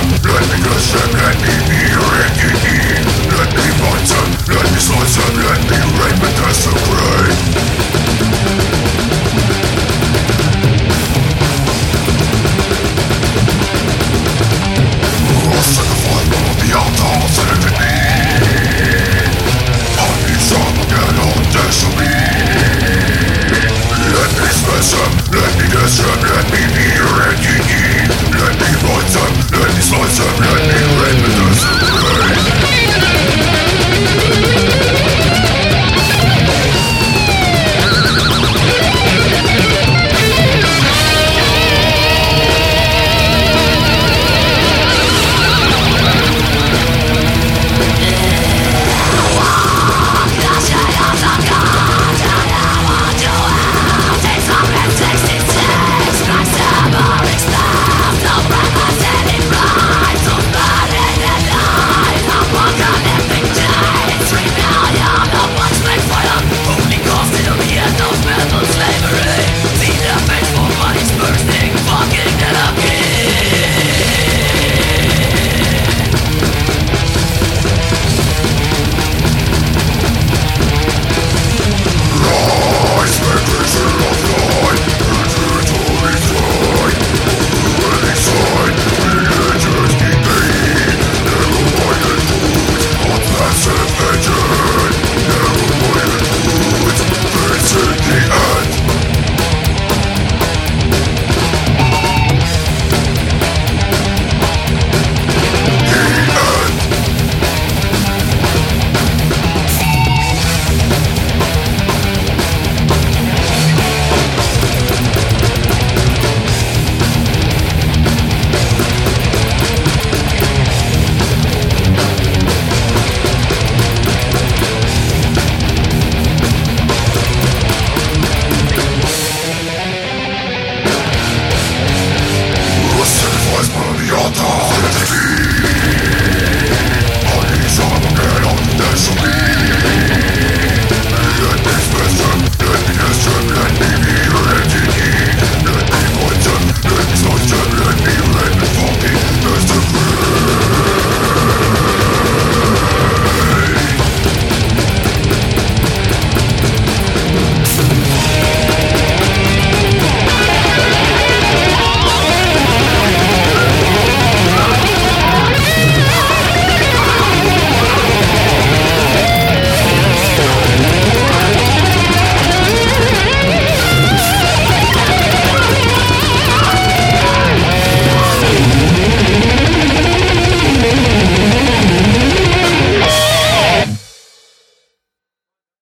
let me crush them, let me be your entity. Let me find them, let me slice them, let me rape and desecrate. I'll sacrifice all the altar, send it to me. I'll be strong again, I'll destiny. Let me smash them, let me dash them, let me be